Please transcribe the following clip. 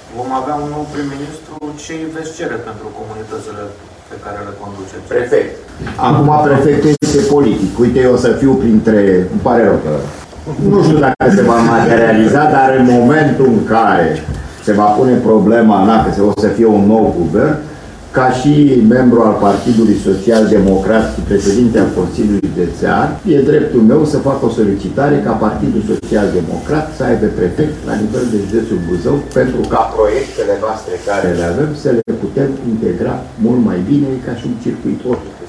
vom avea un nou prim-ministru, ce îi veți cere pentru comunitățile pe care le conduceți? Prefect. Acum prefectul este politic. Uite, eu o să fiu printre... Îmi pare rău că... Nu știu dacă se va materializa, dar în momentul în care se va pune problema, că o să fie un nou guvern, ca și membru al Partidului Social-Democrat și președinte al Consiliului Județean, e dreptul meu să fac o solicitare ca Partidul Social-Democrat să aibă prefect la nivel de județul Buzău, pentru ca proiectele noastre care le avem să le putem integra mult mai bine ca și un circuit.